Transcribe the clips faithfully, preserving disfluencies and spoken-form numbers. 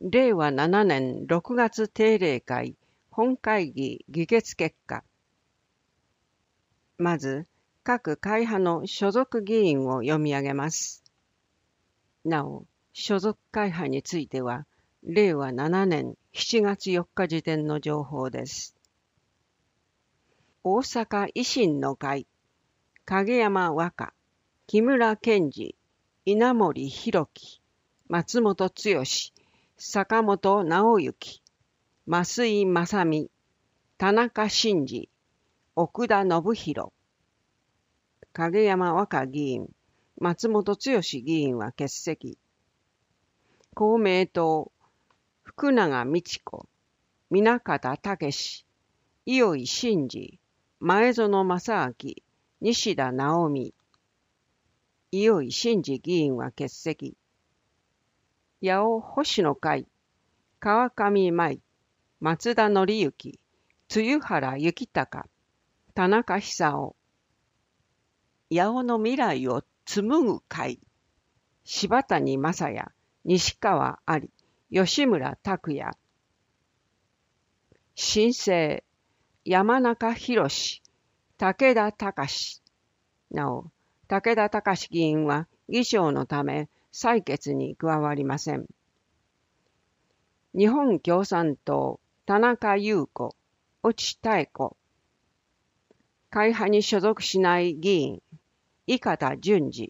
れいわななねんろくがつ定例会本会議議決結果。まず、各会派の所属議員を読み上げます。なお、所属会派については、れいわななねんしちがつよっか時点の情報です。大阪維新の会、影山和歌、木村健二、稲森弘樹、松本剛、坂本直之、増井正美、田中伸二、奥田信弘。影山和歌議員、松本剛議員は欠席。公明党、福永美智子、南方武史、伊尾井真二、前園正明、西田直美。伊尾井真二議員は欠席。八尾保守の会、川上舞、松田則之、露原幸隆、田中久夫。八尾の未来を紡ぐ会、柴谷正也、西川有、吉村拓也。新生、山中博、武田隆。なお、武田隆議員は議長のため採決に加わりません。日本共産党、田中優子、越智妙子。会派に所属しない議員、伊方淳二。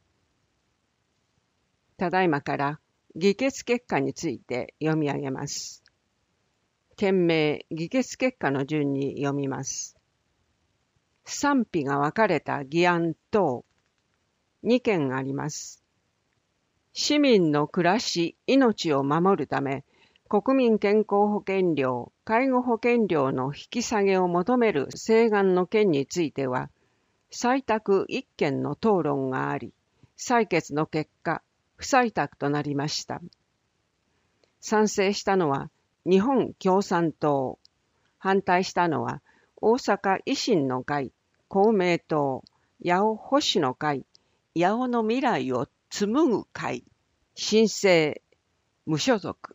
ただいまから議決結果について読み上げます。件名、議決結果の順に読みます。賛否が分かれた議案等、にけんあります。市民の暮らし、命を守るため、国民健康保険料、介護保険料の引き下げを求める請願の件については、採択いっけんの討論があり、採決の結果、不採択となりました。賛成したのは日本共産党、反対したのは大阪維新の会、公明党、八尾保守の会、八尾の未来を紡ぐ会、新生、無所属。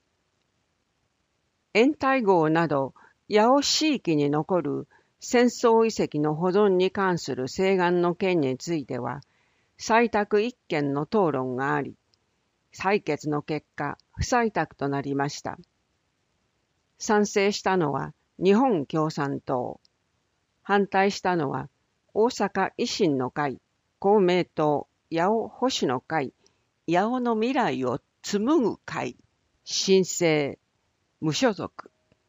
延滞号など八尾市域に残る戦争遺跡の保存に関する請願の件については、採択いっけんの討論があり、採決の結果、不採択となりました。賛成したのは日本共産党、反対したのは大阪維新の会、公明党、八尾保守の会、八尾の未来を紡ぐ会、新生、無所属。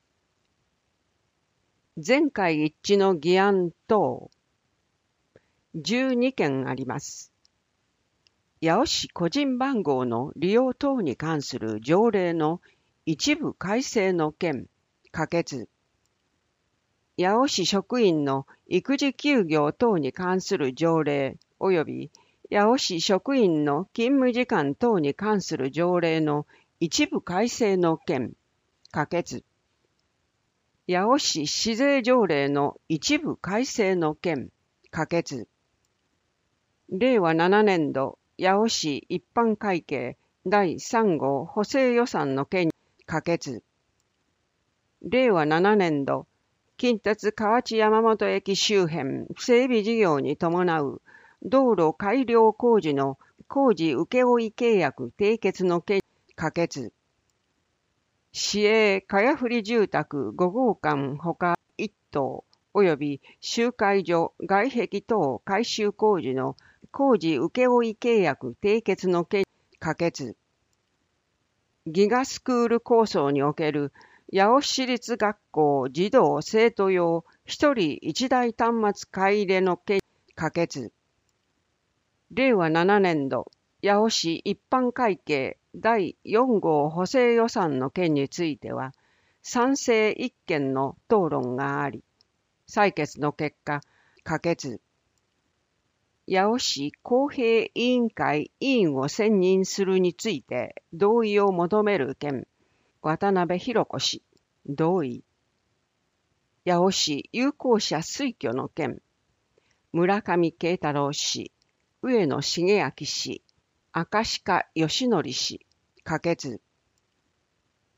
全会一致の議案等、じゅうにけんあります。八尾市個人番号の利用等に関する条例の一部改正の件、可決。八尾市職員の育児休業等に関する条例及び八尾市職員の勤務時間等に関する条例の一部改正の件、可決。八尾市市税条例の一部改正の件、可決。れいわななねんど八尾市一般会計だいさん号補正予算の件、可決。れいわななねんど近鉄河内山本駅周辺整備事業に伴う道路改良工事の工事請負契約締結の件、可決。市営かやふり住宅ごごうかんほかいっ棟及び集会所外壁等改修工事の工事請負契約締結の件、可決。ギガスクール構想における八尾市立学校児童生徒用一人一台端末買い入れの件、可決。れいわななねんど八尾市一般会計だいよん号補正予算の件については、賛成いっけんの討論があり、採決の結果、可決。八尾市公平委員会委員を選任するについて同意を求める件、渡辺博子氏、同意。八尾市有効者推挙の件、村上慶太郎氏、上野茂明氏、明鹿義則氏、可決。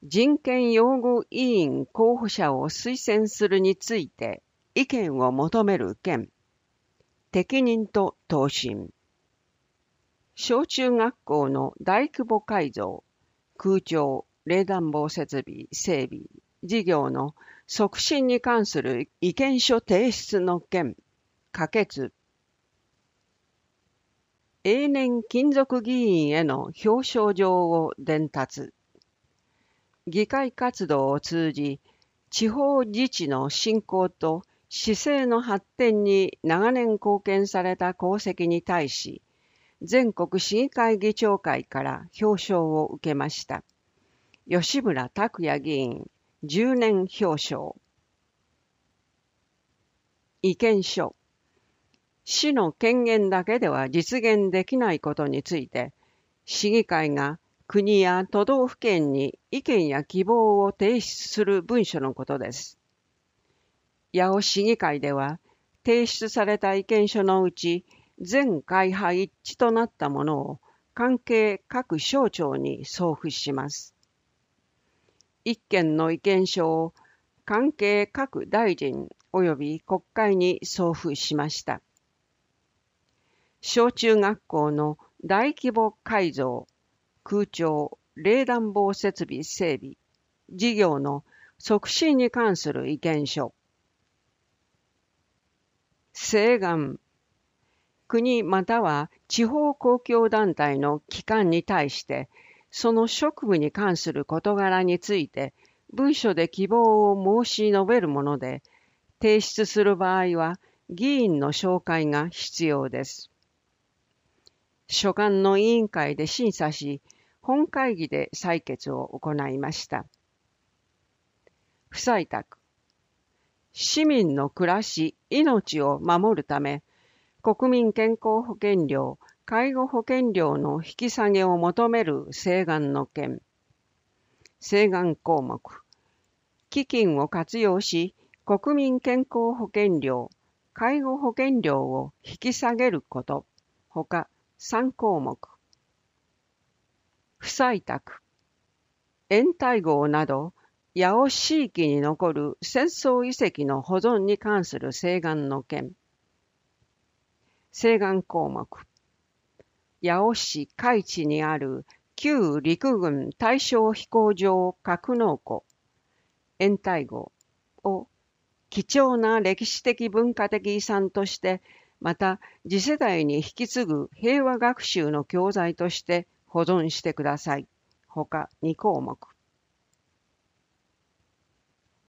人権擁護委員候補者を推薦するについて意見を求める件、適任と答申。小中学校の大規模改造、空調、冷暖房設備整備、事業の促進に関する意見書提出の件、可決。永年勤続議員への表彰状を伝達。議会活動を通じ、地方自治の振興と市政の発展に長年貢献された功績に対し、全国市議会議長会から表彰を受けました。吉村拓也議員、じゅうねん表彰。意見書。市の権限だけでは実現できないことについて、市議会が国や都道府県に意見や希望を提出する文書のことです。八尾市議会では、提出された意見書のうち、全会派一致となったものを関係各省庁に送付します。一件の意見書を関係各大臣及び国会に送付しました。小中学校の大規模改造、空調、冷暖房設備整備、事業の促進に関する意見書。請願。国または地方公共団体の機関に対して、その職務に関する事柄について文書で希望を申し述べるもので、提出する場合は議員の紹介が必要です。所管の委員会で審査し、本会議で採決を行いました。不採択。市民の暮らし、命を守るため、国民健康保険料、介護保険料の引き下げを求める請願の件。請願項目。基金を活用し、国民健康保険料、介護保険料を引き下げること、ほかさん項目。不採択。延滞号など、八尾市域に残る戦争遺跡の保存に関する請願の件。請願項目。八尾市海地にある旧陸軍大正飛行場格納庫、延滞号を貴重な歴史的文化的遺産として、また次世代に引き継ぐ平和学習の教材として保存してください。ほかに項目。